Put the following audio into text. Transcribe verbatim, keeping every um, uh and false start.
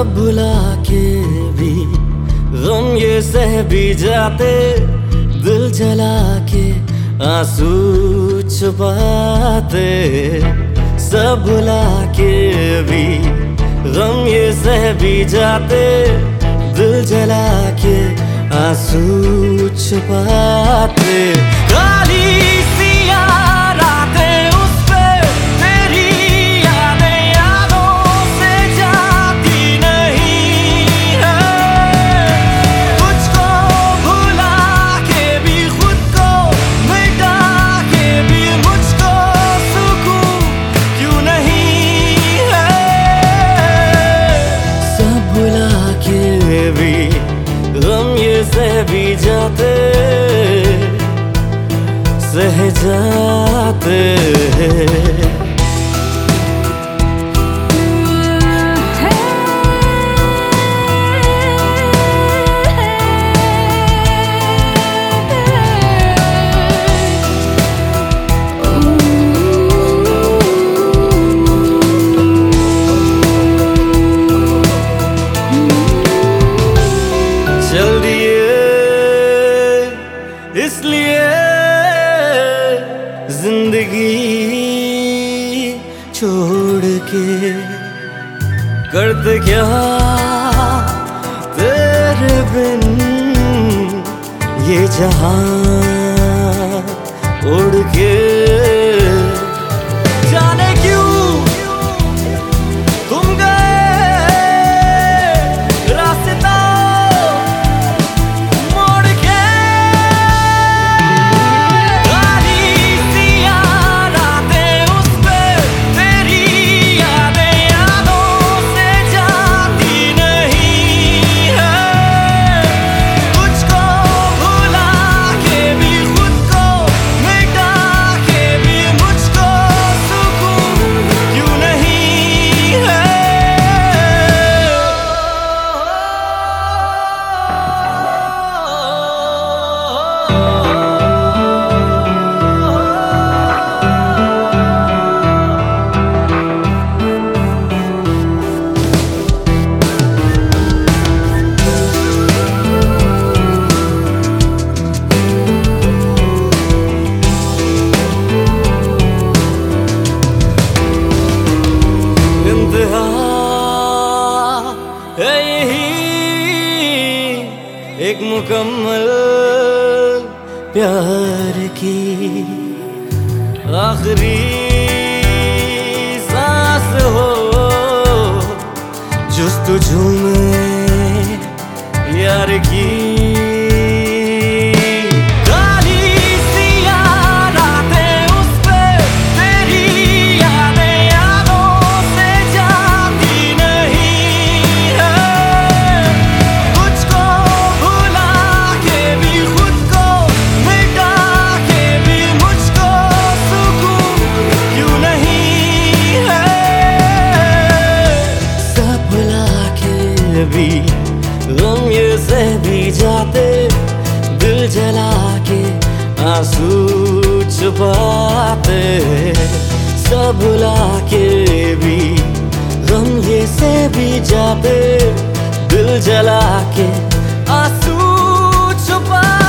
सब भुला के भी गम ये सह भी जाते, दिल जला के आंसू छुपाते। सब भुला के भी गम ये सह भी जाते, दिल जला के आंसू छुपाते। काली सी रातें उस पे तेरी यादें यादों से जाती नहीं है। तुझको भुला के भी खुद को मिटा के भी मुझको सुकून क्यों नहीं है। सब भुला के भी गम ये सह भी जाते, सह जाते हैं। चल दिए इसलिए जिंदगी छोड़ के, करते क्या तेरे बिन ये जहां उड़ के। जाने क्यों तुम गए रास्ता मोड़ के। काली सी रातें उस पे तेरी यादें यादों से जाती नहीं है। तुझको भुला के भी खुद को मिटा के भी मुझको सुकून क्यों नहीं है। इंतहा है यही एक मुकम्मल प्यार की, आखिरी सांस हो जुस्तजू में यार की। भी गम ये सह भी जाते, दिल जला के आंसू छुपाते। सब भुला के भी गम ये सह भी जाते, दिल जला के आंसू छुपाते।